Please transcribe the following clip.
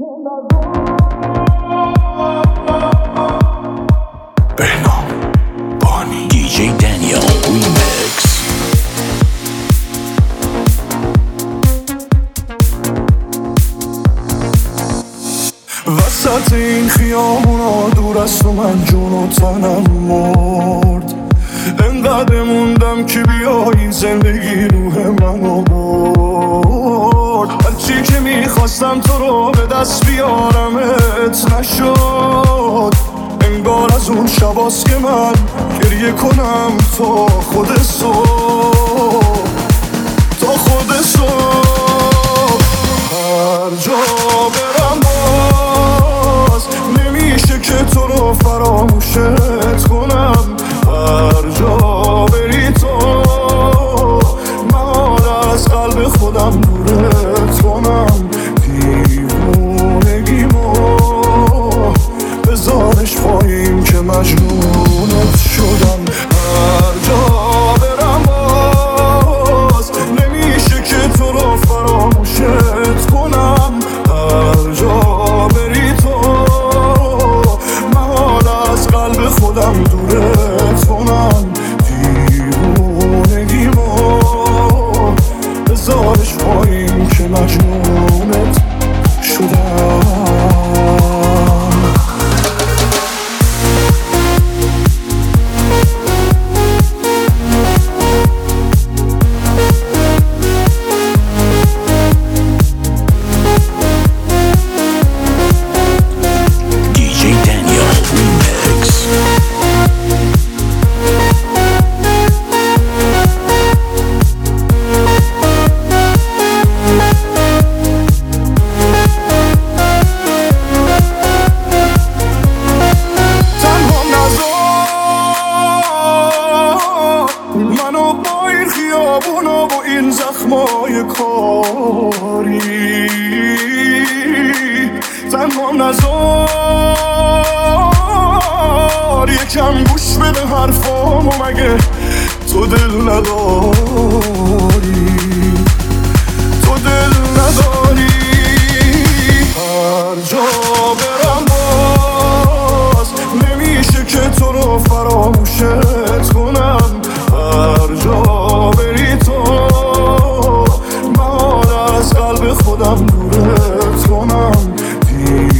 بهنام بانی دیجی دنیل ریمیکس. وسط این خیابونا دور از و من جون و تنم مرد، انقدر موندم که بیایی زندگی روح منو برد. هرچی که میخواستم تو رو به دست بیارمت نشد، انگار از اون شباست که من گریه کنم تا خود صبح، تا خود صبح. هر جا برم باز نمیشه که تو رو فراموشت کنم. هر جا بری تو من از قلب خودم دورت کنم. دیوونگیمو بذارش پایین که مجنونت شدم. هر جا برم باز نمیشه که تو رو فراموشت کنم. هر جا بری تو من از قلب خودم دورت کنم. دیوونگیمو بذارش پایین که مجنونت شدم. منو با این خیابونا با این زخمای کاری تنها نذار. یکم گوش بده حرفامو، مگه تو دل نداری؟ تو دل نداری؟ هر جا برم باز نمیشه که تو رو فراموشت کنم. هر جا بری تو من از قلب خودم دورت کنم.